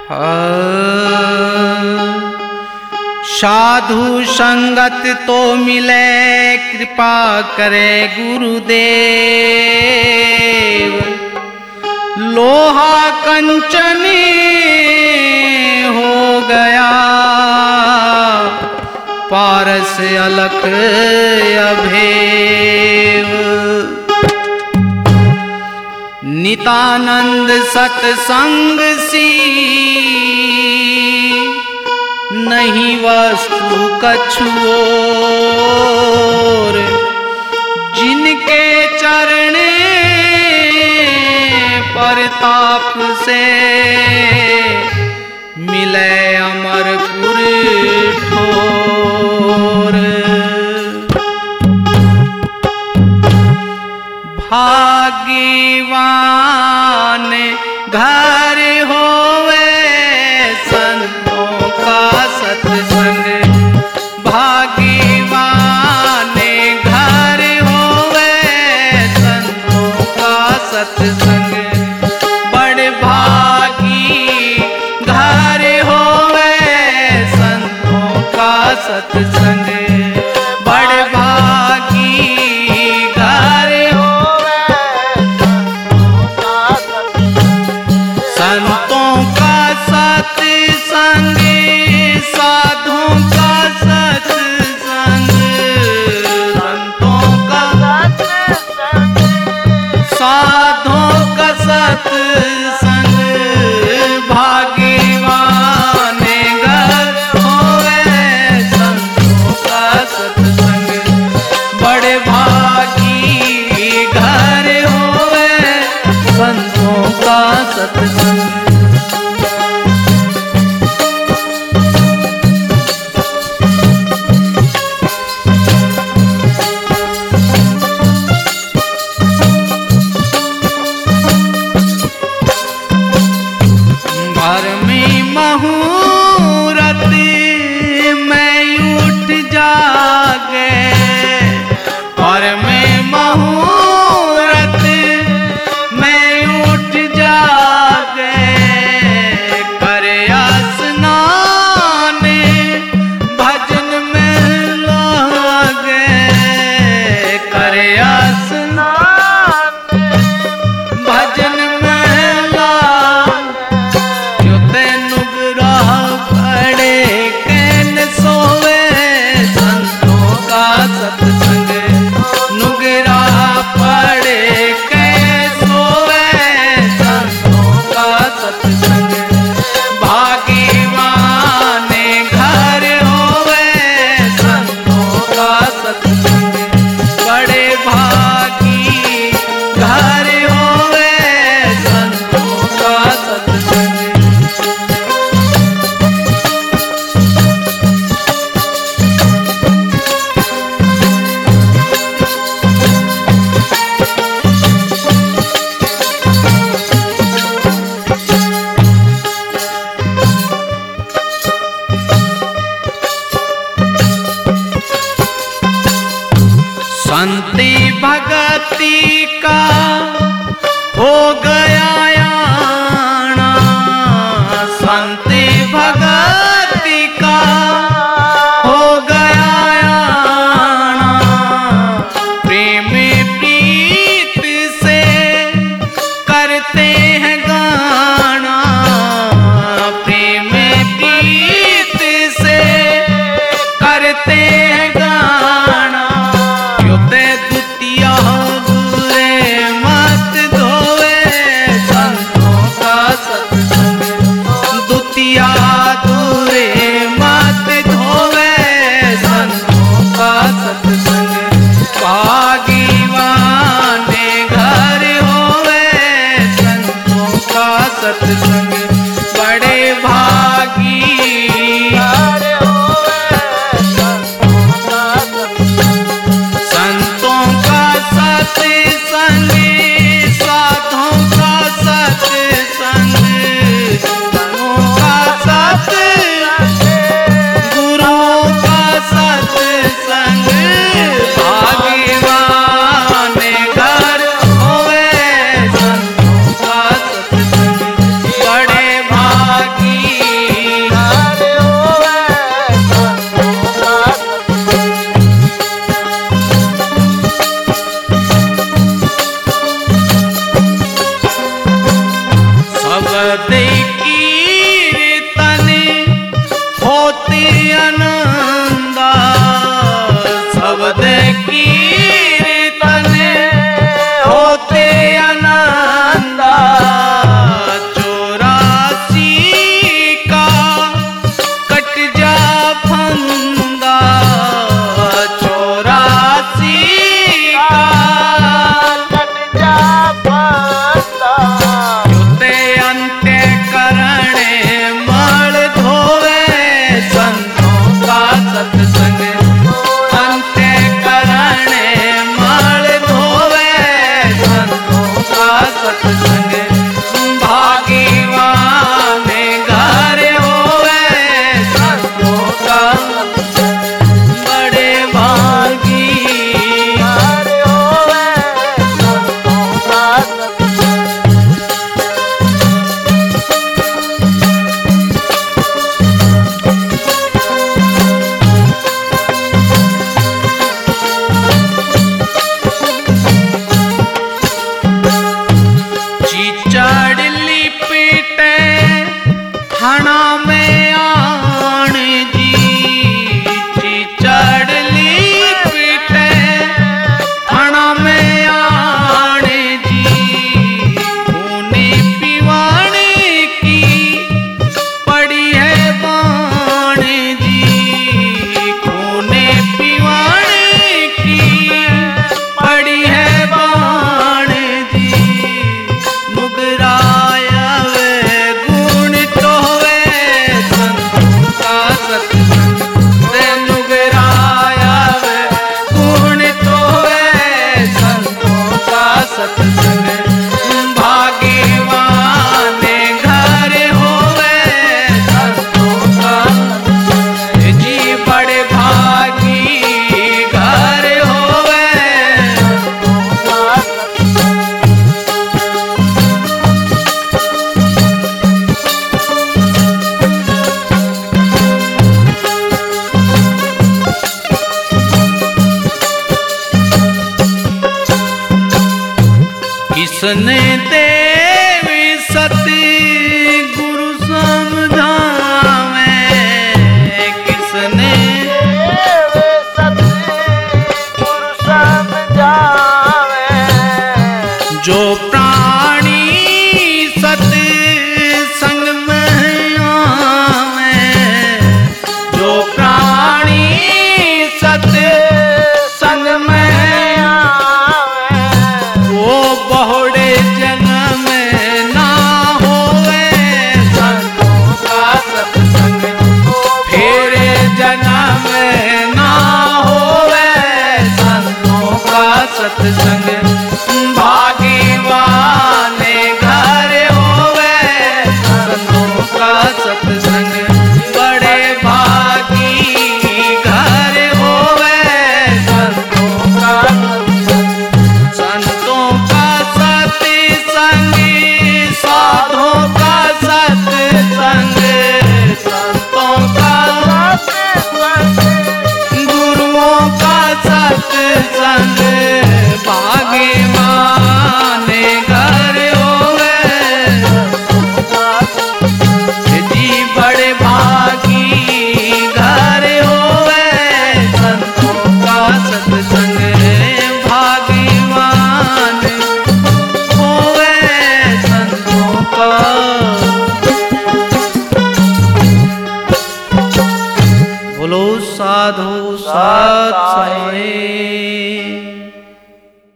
साधु संगत तो मिले, कृपा करे गुरुदेव। लोहा कंचनी हो गया, पारस अलख अभेव। नितानंद सत्संग सी, नहीं वस्तु कछु और। जिनके चरणे परताप से, मिले अमरपुर ठोर। भाग्यवान घर होवे, संतों का सत्संग। भाग्यवान घर होवे, संतों का सत्संग। बड़ भागी घर होवे, संतों का सत्संग। बड़ भागी घर होवे, संतों का सत्संग। साधुओं का सत्संग, संतों का सत्संग। साधुओं का सत्संग। भाग्यवान घर होवे, संतों का सत्संग। बड़े भागी घर होवे, संतों का सत्संग। मुहूर्त में उठ जागे, और मैं मुहूर्त में उठ जागे। करे स्नान भजन में लागे, करे स्नान भजन में लागे। पड़े कैन सोवे, संतों का सत्संग। नुगरा पड़े कैन सोवे, संतों का सत्संग। भाग्यवान घर होवे, संतों का सत्संग। बड़े भागी घर होवे, संतों का सत्संग। संति भगति का हो गया याना, संति भगति का हो गया याना। प्रेम प्रीत से करते हैं गाना, प्रेम प्रीत से करते हैं गाना। दुतिया दूरे मत धोवे, संतों का सत्संग। दुतिया दूरे मत धोवे, संतों का सत्संग। भाग्यवान घर होवे, संतों का सत्संग। बड़े भागी घर होवे, संतों का सत्संग। संतों का सत्संग, साधुओं का सत्संग। गुरुओं का सत्संग, गुरुओं का सत्संग। भाग्यवान घर होवे, संतों का सत्संग। बड़े शब्द कीर्तन होते आनंदा, शब्द कीर्तन होते आनंदा, 84 का कट जा फंदा, 84 का कट जा फंदा, युते अंत्य करणे मल धोवे संतों का सत्संग, अंत्य करणे मल धोवे संतों का सत्संग, भाग्यवान घर होवे संतों का बड़े भागी घर होवे संतों का चढ़ली पीटे थाना में आण जी, चढ़ली पीटे थाना में आण जी, खूने पीवाने की पड़ी है बाण जी, खूने पीवाने की पड़ी है बाण जी, नुगराया वे गुण टोवे संतों का सत्संग, रे नुगराया वे गुण टोवे संतों का सत्संग, भाग्यवान घर होवे संतों का जी, बड़े भागी घर होवे संतों का किसने देवी सती गुरु समझावे, किसने देवी सती गुरु समझावे, जो प्राणी सत संग में आवे, जो प्राणी सत संग में आवे, वो बहुड़े जन्म ना होवे संतों का सत्संग, फेरे जन्म ना होवे संतों का सत्संग, भाग्यवान घर होवे संतों का सत्संग, बड़े भागी घर होवे संतों का संतों का सत्संग, साधुओं का सत्संग, संतों का सत्संग, गुरुओं का सत्संग, भाग्यवान घर होवे जी, बड़े भागी घर होवे संतों का सत्संग, भाग्यवान होवे संतों का। बोलो साधु सत साई।